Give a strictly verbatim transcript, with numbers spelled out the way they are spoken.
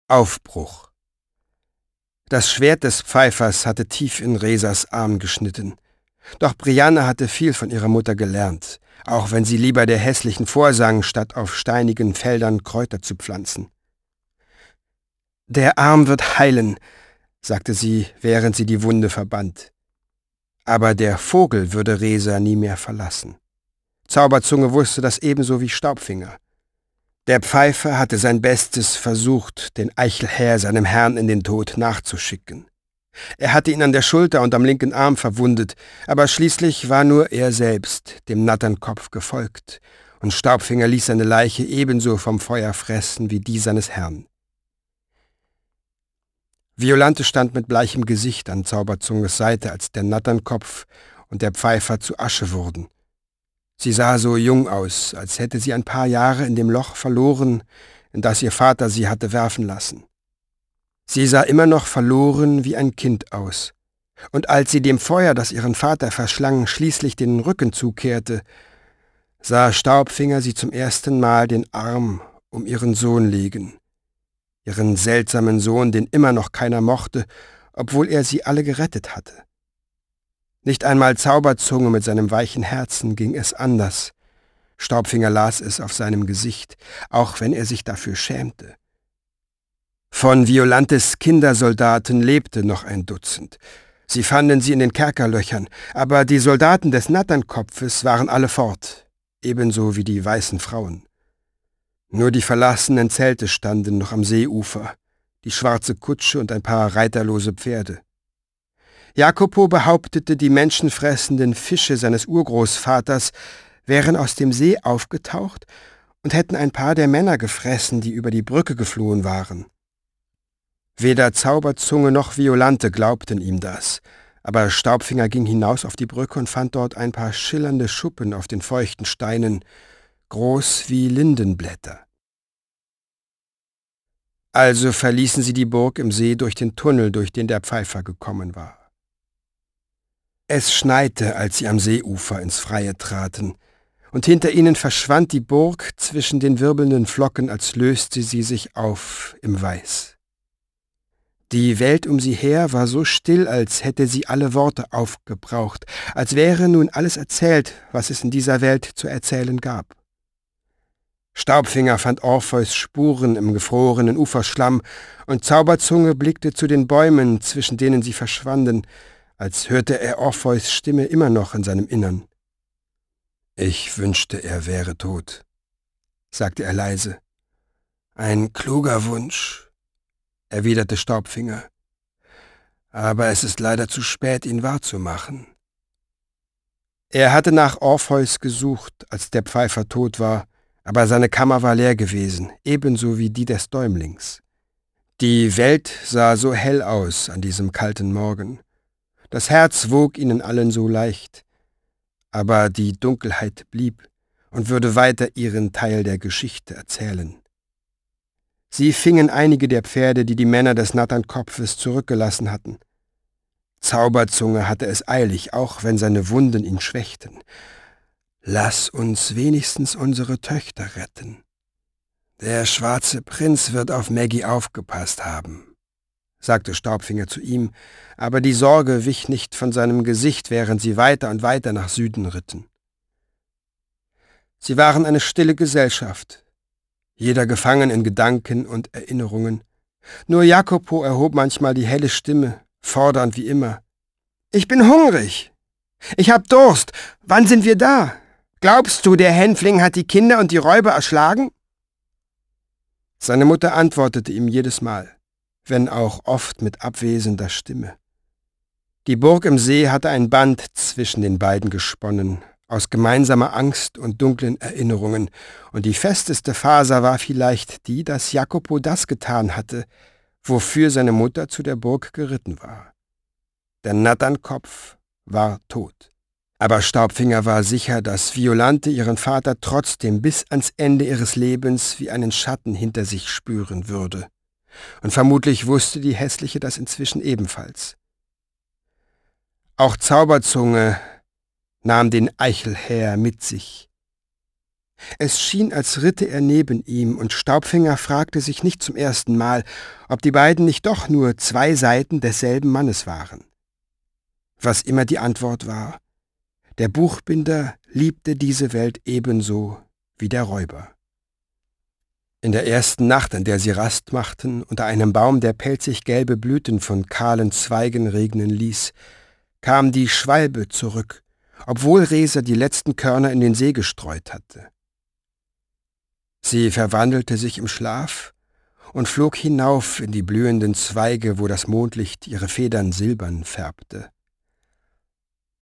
Aufbruch. Das Schwert des Pfeifers hatte tief in Resas Arm geschnitten. Doch Brianne hatte viel von ihrer Mutter gelernt, auch wenn sie lieber der hässlichen vorsang, statt auf steinigen Feldern Kräuter zu pflanzen. »Der Arm wird heilen«, sagte sie, während sie die Wunde verband. Aber der Vogel würde Resa nie mehr verlassen. Zauberzunge wusste das ebenso wie Staubfinger. Der Pfeifer hatte sein Bestes versucht, den Eichelherr seinem Herrn in den Tod nachzuschicken. Er hatte ihn an der Schulter und am linken Arm verwundet, aber schließlich war nur er selbst dem Natternkopf gefolgt, und Staubfinger ließ seine Leiche ebenso vom Feuer fressen wie die seines Herrn. Violante stand mit bleichem Gesicht an Zauberzunges Seite, als der Natternkopf und der Pfeifer zu Asche wurden. Sie sah so jung aus, als hätte sie ein paar Jahre in dem Loch verloren, in das ihr Vater sie hatte werfen lassen. Sie sah immer noch verloren wie ein Kind aus, und als sie dem Feuer, das ihren Vater verschlang, schließlich den Rücken zukehrte, sah Staubfinger sie zum ersten Mal den Arm um ihren Sohn legen, ihren seltsamen Sohn, den immer noch keiner mochte, obwohl er sie alle gerettet hatte. Nicht einmal Zauberzunge mit seinem weichen Herzen ging es anders. Staubfinger las es auf seinem Gesicht, auch wenn er sich dafür schämte. Von Violantes Kindersoldaten lebte noch ein Dutzend. Sie fanden sie in den Kerkerlöchern, aber die Soldaten des Natternkopfes waren alle fort, ebenso wie die weißen Frauen. Nur die verlassenen Zelte standen noch am Seeufer, die schwarze Kutsche und ein paar reiterlose Pferde. Jacopo behauptete, die menschenfressenden Fische seines Urgroßvaters wären aus dem See aufgetaucht und hätten ein paar der Männer gefressen, die über die Brücke geflohen waren. Weder Zauberzunge noch Violante glaubten ihm das, aber Staubfinger ging hinaus auf die Brücke und fand dort ein paar schillernde Schuppen auf den feuchten Steinen, groß wie Lindenblätter. Also verließen sie die Burg im See durch den Tunnel, durch den der Pfeifer gekommen war. Es schneite, als sie am Seeufer ins Freie traten, und hinter ihnen verschwand die Burg zwischen den wirbelnden Flocken, als löste sie sich auf im Weiß. Die Welt um sie her war so still, als hätte sie alle Worte aufgebraucht, als wäre nun alles erzählt, was es in dieser Welt zu erzählen gab. Staubfinger fand Orpheus Spuren im gefrorenen Uferschlamm, und Zauberzunge blickte zu den Bäumen, zwischen denen sie verschwanden, als hörte er Orpheus Stimme immer noch in seinem Innern. »Ich wünschte, er wäre tot«, sagte er leise. »Ein kluger Wunsch«, erwiderte Staubfinger. »Aber es ist leider zu spät, ihn wahrzumachen.« Er hatte nach Orpheus gesucht, als der Pfeifer tot war, aber seine Kammer war leer gewesen, ebenso wie die des Däumlings. Die Welt sah so hell aus an diesem kalten Morgen. Das Herz wog ihnen allen so leicht, aber die Dunkelheit blieb und würde weiter ihren Teil der Geschichte erzählen. Sie fingen einige der Pferde, die die Männer des Natternkopfes zurückgelassen hatten. Zauberzunge hatte es eilig, auch wenn seine Wunden ihn schwächten. »Lass uns wenigstens unsere Töchter retten. Der schwarze Prinz wird auf Maggie aufgepasst haben«, sagte Staubfinger zu ihm, aber die Sorge wich nicht von seinem Gesicht, während sie weiter und weiter nach Süden ritten. Sie waren eine stille Gesellschaft, jeder gefangen in Gedanken und Erinnerungen. Nur Jacopo erhob manchmal die helle Stimme, fordernd wie immer. »Ich bin hungrig! Ich hab Durst! Wann sind wir da? Glaubst du, der Hänfling hat die Kinder und die Räuber erschlagen?« Seine Mutter antwortete ihm jedes Mal, wenn auch oft mit abwesender Stimme. Die Burg im See hatte ein Band zwischen den beiden gesponnen, aus gemeinsamer Angst und dunklen Erinnerungen, und die festeste Faser war vielleicht die, dass Jacopo das getan hatte, wofür seine Mutter zu der Burg geritten war. Der Natternkopf war tot. Aber Staubfinger war sicher, dass Violante ihren Vater trotzdem bis ans Ende ihres Lebens wie einen Schatten hinter sich spüren würde. Und vermutlich wusste die Hässliche das inzwischen ebenfalls. Auch Zauberzunge nahm den Eichelherr mit sich. Es schien, als ritte er neben ihm, und Staubfinger fragte sich nicht zum ersten Mal, ob die beiden nicht doch nur zwei Seiten desselben Mannes waren. Was immer die Antwort war, der Buchbinder liebte diese Welt ebenso wie der Räuber. In der ersten Nacht, an der sie Rast machten, unter einem Baum, der pelzig gelbe Blüten von kahlen Zweigen regnen ließ, kam die Schwalbe zurück, obwohl Reser die letzten Körner in den See gestreut hatte. Sie verwandelte sich im Schlaf und flog hinauf in die blühenden Zweige, wo das Mondlicht ihre Federn silbern färbte.